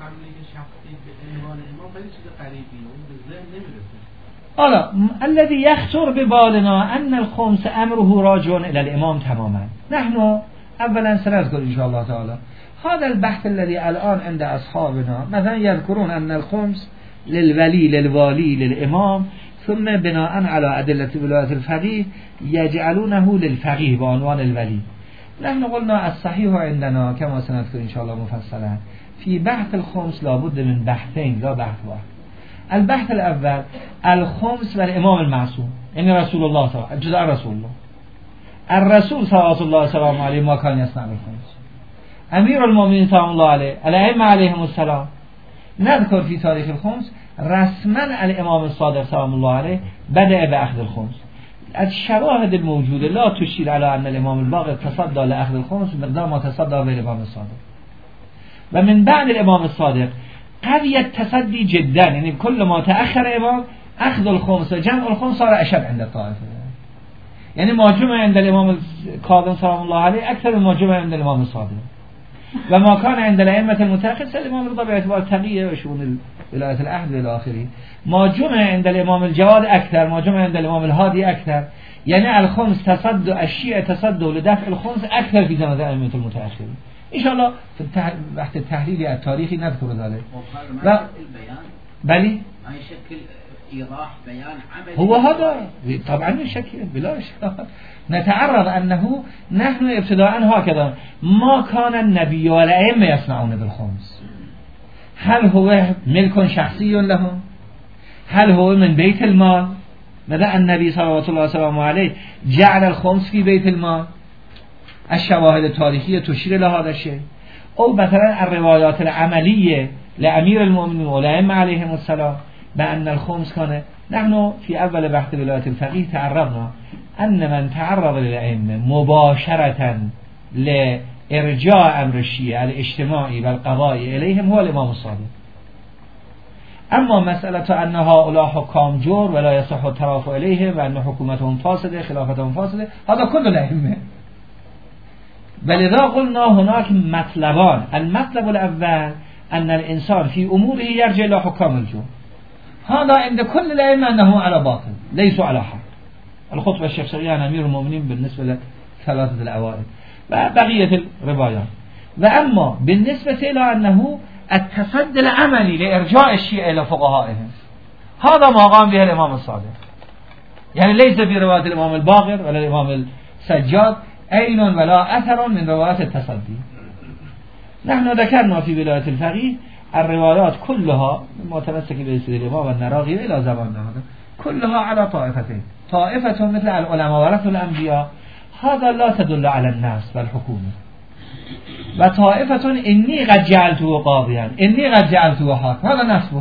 حالا الذي يخطر ببالنا ان الخمس امره راجع الى الامام تماما. نحن اولا سنذكر ان شاء الله تعالى هذا البحث الذي الان عند اصحابنا، مثلا يذكرون ان الخمس للولي للوالي للامام، ثم بناء على ادله ولایت الفقیه يجعلونه للفقیه بعنوان الولي. نحن قلنا الصحيح عندنا كما سنذكر ان شاء الله مفصلا في بحث الخمس لابد من بحثين لا بحث واحد. البحث الاول الخمس والامام المعصوم، يعني رسول الله صلى الله عليه وسلم، رسول الله الرسول صلى الله عليه عليه ما كان يصنع بالخمس. امیر المؤمنین سلام الله علیه الائمه علیهم السلام. نذكر في تاريخ الخمس رسما الامام الصادق سلام الله عليه بدأ باخذ الخمس. الشواهد الموجوده لا تشير على ان الامام الباقر تصدى لاخذ الخمس مقدار ما تصدى بالامام الصادق. و من بعد الامام الصادق قوی التصدی جدا، یعنی كل ما تأخر امام اخذ الخمس و جمع الخمس صار اشد عند الطائفه. يعني ما جمع عند الامام الكاظم سلام الله عليه اكثر من ما جمع عند الامام الصادق. و ما كان عند الائمه المتأخر الامام الرضا باعتبار تقیه و شؤون ولایت العهد و الاخری، ما جمع عند الامام الجواد اكثر، ما جمع عند الامام الهادي اكثر. يعني الخمس تصدى الشيعة تصدى لدفع الخمس اكثر في زمن الائمه المتأخرين. ان شاء الله في التح... وقت التحليل التاريخي نذكر ذلك. و... البيان بلي اي شكل ايضاح بيان عملي هو هذا طبعا من شكل بلا شك. نتعرض انه نحن ابتداء هكذا ما كان النبي والائمه يصنعون بالخمس. هل هو ملك شخصي لهم؟ هل هو من بيت المال؟ ماذا النبي صلى الله عليه وسلم عليه جعل الخمس في بيت المال؟ الشواهد التاريخية تشير إلى هذا الشيء. أو مثلا الروايات العملية لأمير المؤمنين والأئمة عليهم السلام بأن الخمس كان. نحن في أول بحث ولاية الفقيه تعرضنا أن من تعرض للأئمة مباشرة لإرجاع أمر الشيعة الاجتماعي والقضائي إليهم هو الإمام الصادق. أما مسألة أن هؤلاء حكام جور ولا يصح الترافع إليهم وأن حكومتهم فاسدة خلافتهم فاسدة، هذا كل الأئمة. ولذا قلنا هناك مطلبان. المطلب الأول أن الإنسان في أموره يرجع إلى حكام الجور، هذا عند كل الأئمة أنه على باطل ليسوا على حق. الخطبة الشخصية عن أمير المؤمنين بالنسبة لثلاثة الأوائل وبقية الروايات. وأما بالنسبة إلى أنه التصدي العملي لإرجاع الشيعة إلى فقهائهم، هذا ما قام به الإمام الصادق. يعني ليس في رواية الإمام الباقر ولا الإمام السجاد أين ولا أثر من روايات التصدي. نحن ذكرنا في ولاية الفقيه الروايات كلها متمسك بسيد الإمام والنراغي إلى زماننا هذا كلها على طائفتين. طائفة مثل العلماء ورثوا الأنبياء، هذا لا تدل على الناس والحكومة. وطائفة إني قد جعلته قاضيا إني قد جعلته حاكم، هذا نسبه.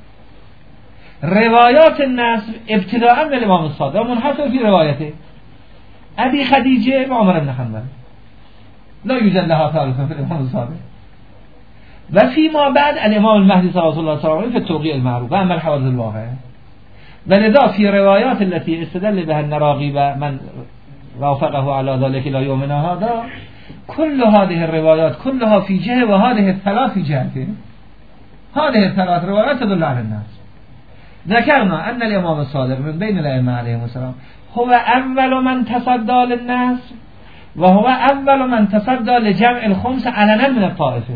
روايات الناس ابتداء من الإمام الصادق منحصر في روايته أبي خديجة وعمر بن حنبل، لا يوجد لها ثالثة في الإمام الصادق. وفيما بعد الإمام المهدي صلى الله عليه وسلم في التوقيع المعروف وأما الحوادث الواقعة. ولذا في روايات التي استدل بها النراغي ومن رافقه على ذلك إلى يومنا هذا كل هذه الروايات كلها في جهة وهذه الثلاث في جهة. هذه الثلاث روايات تدل على الناس. ذكرنا أن الإمام الصادق من بين الأئمة عليهم السلام هو أول من تصدى للناس وهو أول من تصدى لجمع الخمس علنا من الطائفة.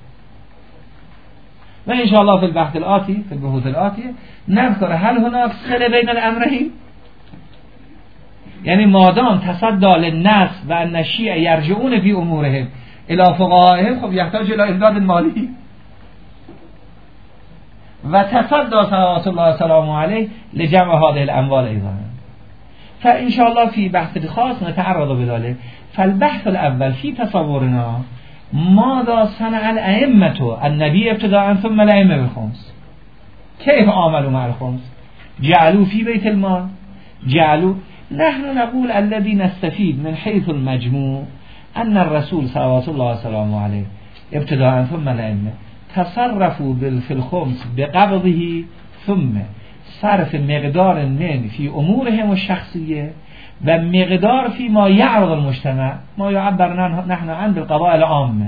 وإن شاء الله في البحث الآتي في البحوث الآتية نذكر هل هناك صلة بين الأمرين. يعني ما دام تصدى للناس وأن الشيعة يرجعون في أمورهم إلى فقهائهم خب يحتاج إلى إمداد مالي. وتصدى صلوات الله وسلامه عليه لجمع هذه الأموال أيضا. فإن شاء الله في بحث خاص نتعرض بذلك. فالبحث الأول في تصورنا ماذا صنع الأئمة النبي ابتداء ثم الأئمة بالخمس، كيف عملوا مع الخمس؟ جعلوا في بيت المال، جعلوا. نحن نقول الذي نستفيد من حيث المجموع أن الرسول صلوات الله وسلامه عليه ابتداء ثم الأئمة تصرفوا في الخمس بقبضه ثم صرف مقدار من في أمورهم الشخصية و مقدار فی ما یعرض المجتمع ما یعبر نحن عن بالقضاء العامه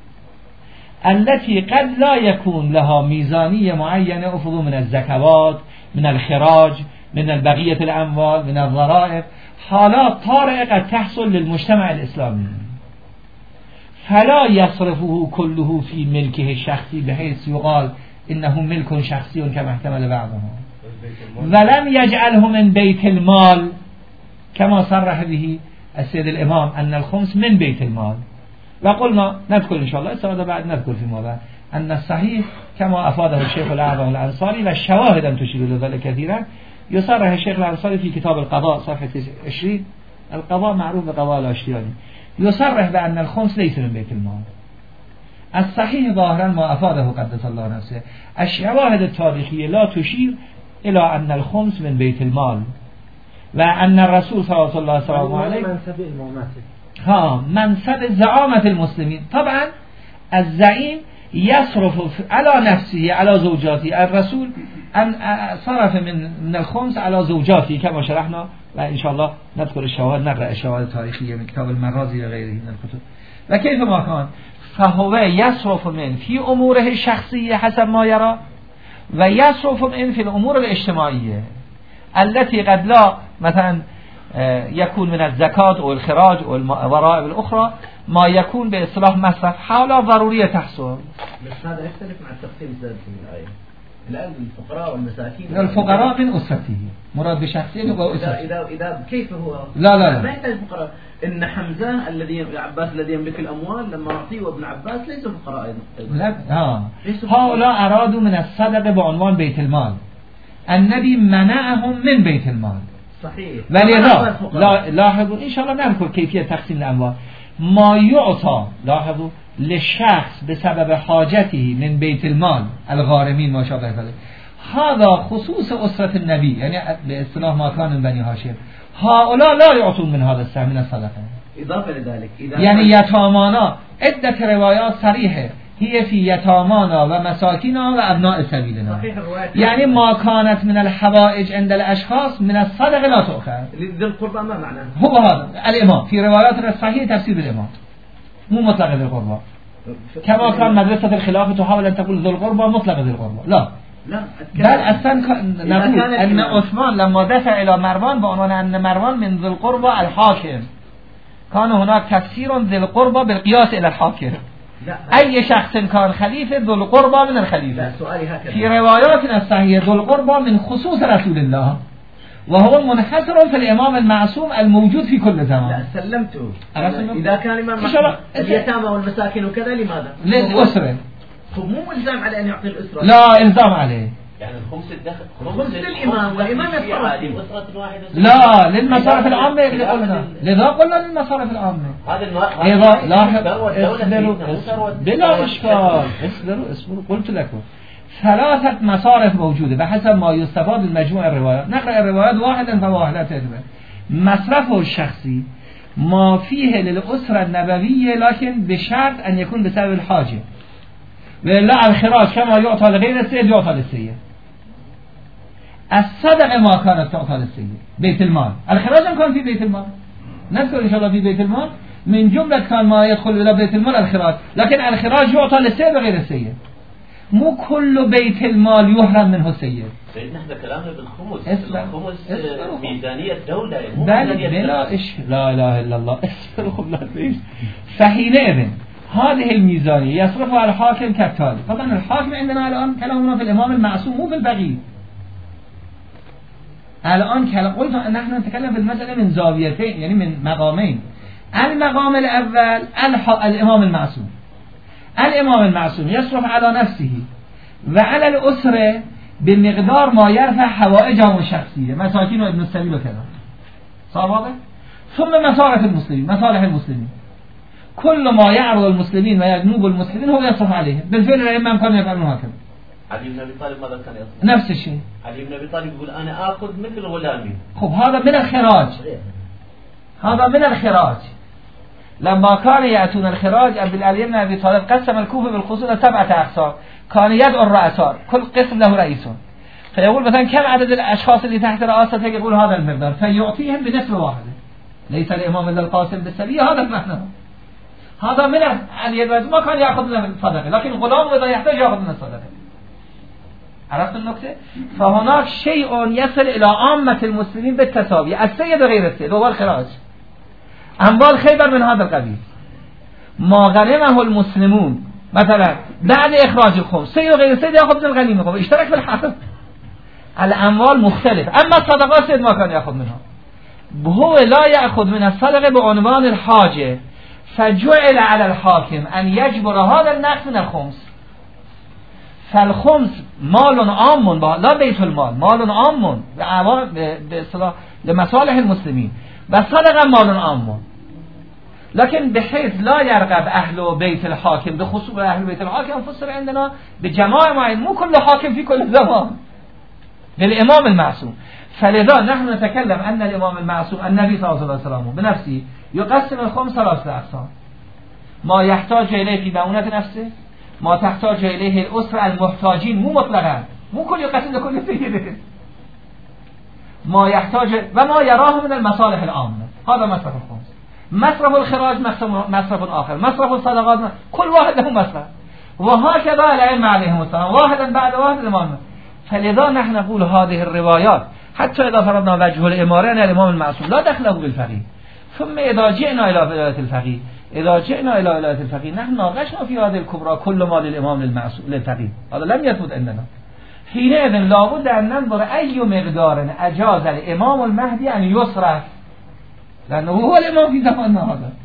التي قد لا يكون لها ميزانية معينة أفضل من الزكوات من الخراج من البقية الأموال من الضرائب حالات طارئة قد تحصل للمجتمع الإسلامي فلا يصرفه كله في ملكه الشخصي بحيث يقال إنه ملك شخصي كما احتمل بعضهم ولم يجعله من بيت المال كما صرح به السيد الإمام أن الخمس من بيت المال وقلنا نذكر إن شاء الله استفاده بعد نذكر فيما بعد أن الصحيح كما أفاده الشيخ الأعظم الأنصاري والشواهد أن تشير إلى ذلك كثيرا يصرح الشيخ الأنصاري في كتاب القضاء صفحة عشرين القضاء معروف بقضاء الأشتياني يصرح بأن الخمس ليس من بيت المال الصحيح ظاهرا ما أفاده قدس الله نفسه الشواهد التاريخية لا تشير إلى أن الخمس من بيت المال وأن الرسول صلى الله عليه وسلم منصب الإمامته ها منصب زعامة المسلمين طبعا الزعيم يصرف على نفسه على زوجاته الرسول أن صرف من من الخمس على زوجاته كما شرحنا وإن شاء الله نذكر الشواهد نقرأ الشواهد التاريخية من كتاب المغازي وغيره من الكتب وكيف ما كان فهو يصرف من في أموره الشخصية حسب ما يرى ويصرف من في الأمور الاجتماعية التي قد لا مثلا يكون من الزكاة أو الخراج أو الضرائب الأخرى ما يكون بإصلاح مصرف حالة ضرورية تحصل. بس هذا يختلف مع التفصيل السادس من الآية. الآن الفقراء والمساكين الفقراء من أسرته مراد بشخصين وأسرته. إذا إذا كيف هو؟ لا لا لا. ما يحتاج الفقراء. إن حمزة الذي عباس الذي يملك الأموال لما أعطيه وابن عباس ليسوا فقراء أيضا. لا آه. هؤلاء أرادوا من الصدقة بعنوان بيت المال. النبي منعهم من بيت المال. صحيح. ولذا لا لاحظوا إن شاء الله نذكر كيفية تقسيم الأموال. ما يعطى لاحظوا للشخص بسبب حاجته من بيت المال الغارمين ما شابه ذلك هذا خصوص أسرة النبي يعني باصطلاح ما كان من بني هاشم هؤلاء لا يعطون من هذا السهم من الصدقة إضافة لذلك يعني يتامانا عدة روايات صريحة هي في يتامانا ومساكينا وأبناء سبيلنا يعني ما كانت من الحوائج عند الأشخاص من الصدقة لا تؤخذ ذي القربى ما معناه هو هذا الإمام في روايات الصحيحة تفسير الإمام مو مطلق ذي القربى كما كان مدرسة الخلافة تحاول أن تقول ذي القربى مطلق ذي القربى لا لا بل أصلا نقول أن عثمان لما دفع إلى مروان بعنوان أن مروان من ذي القربى الحاكم كان هناك تفسير ذي القربى بالقياس إلى الحاكم أي شخص كان خليفة ذو القربى من الخليفة في رواياتنا الصحيحة ذو القربى من خصوص رسول الله وهو منحصر في الإمام المعصوم الموجود في كل زمان لا سلمته إذا كان إمام اليتامى والمساكين وكذا لماذا؟ للأسرة هو مو إلزام على أن يعطي الأسرة لا إلزام عليه يعني الخمس الدخل خمس للإمام والإمام يتصرف لا للمصارف العامة اللي قلنا لذا قلنا للمصارف العامة هذا إذا لاحظ اصبروا بلا إشكال اصبروا اصبروا قلت لكم ثلاثة مصارف موجودة بحسب ما يستفاد من مجموع الروايات نقرأ الروايات واحدا فواحدا تجربة مصرفه الشخصي ما فيه للأسرة النبوية لكن بشرط أن يكون بسبب الحاجة ولا الخراج كما يعطى لغير السيد يعطى للسيد الصدقة ما كانت تعطى للسيد بيت المال الخراج كان في بيت المال نذكر إن شاء الله في بيت المال من جملة كان ما يدخل إلى بيت المال الخراج لكن الخراج يعطى للسيد وغير السيد مو كل بيت المال يحرم منه السيد سيدنا احنا كلامنا بالخمس اسمع. الخمس اسمع. ميزانية دولة بل بلا إش لا إله إلا الله اسفرهم لا تيش فحينئذ هذه الميزانية يصرفها الحاكم كالتالي طبعا الحاكم عندنا الآن كلامنا في الإمام المعصوم مو في البقية الآن كلام قلت نحن نتكلم في المسألة من زاويتين يعني من مقامين المقام الأول الإمام المعصوم الإمام المعصوم يصرف على نفسه وعلى الأسرة بمقدار ما يرفع حوائجهم الشخصية مساكين وابن السبيل وكذا صار واضح؟ ثم مصارف المسلمين مصالح المسلمين كل ما يعرض المسلمين ويجنوب المسلمين هو يصرف عليه بالفعل الإمام كانوا يفعلون هكذا علي بن أبي طالب ماذا كان يصرف؟ نفس الشيء علي بن أبي طالب يقول أنا آخذ مثل غلامي خب هذا من الخراج هذا من الخراج لما كان يأتون الخراج عبد العلي بن أبي طالب قسم الكوفة بالخصوص سبعة أقسام كان يدعو الرؤساء كل قسم له رئيس فيقول مثلا كم عدد الأشخاص اللي تحت رئاستك؟ يقول هذا المقدار، فيعطيهم بنسبة واحدة. ليس الإمام إلا القاسم بالسبيل، هذا المعنى. هذا من علي ما كان يأخذ من الصدقة، لكن غلام إذا يحتاج يأخذ من الصدقة. عرفت النقطة؟ فهناك شيء يصل إلى عامة المسلمين بالتساوي، السيد وغير السيد، وهو الخراج. أموال خيبر من هذا القبيل، ما غنمه المسلمون مثلا بعد إخراج الخمس، سيد وغير السيد يأخذ من الغنيمة، اشترك في الحرب. الأموال مختلف، أما الصدقات سيد ما كان يأخذ منها. هو لا يأخذ من الصدقة بعنوان الحاجة، فجعل على الحاكم أن يجبر هذا النقص من الخمس. فالخمس مال عام، لا بيت المال، مال عام لمصالح المسلمين، والصدقة مال عام، لكن بحيث لا يرغب أهل بيت الحاكم، بخصوص أهل بيت الحاكم فسر عندنا بجماعة معين، مو كل حاكم في كل زمان، للإمام المعصوم. فلذا نحن نتكلم أن الإمام المعصوم النبي صلى الله عليه وسلم بنفسه يقسم الخمس ثلاثة أقسام: ما يحتاج إليه في مؤونة نفسه، ما تحتاج إليه الأسرة المحتاجين، مو مطلقا، مو كل يقسم لكل سيده، ما يحتاج وما يراه من المصالح العامة، هذا مصرف الخمس. مصرف الخراج مصرف آخر، مصرف الصدقات، كل واحد له مصرف، وهكذا الأئمة عليهم السلام واحدا بعد واحد الإمام. فلذا نحن نقول هذه الروايات حتى إذا فرضنا وجه الإمارة أن الإمام المعصوم لا دخله بالفقيه، ثم إذا جئنا إلى ولاية الفقيه، إذا جئنا إلى ولاية الفقيه نحن ناقشنا في هذه الكبرى كل ما للإمام المعصوم للفقيه، هذا لم يثبت عندنا. حينئذ لابد أن ننظر أي مقدار أجاز الإمام المهدي أن يصرف، لأنه هو الإمام في زماننا هذا.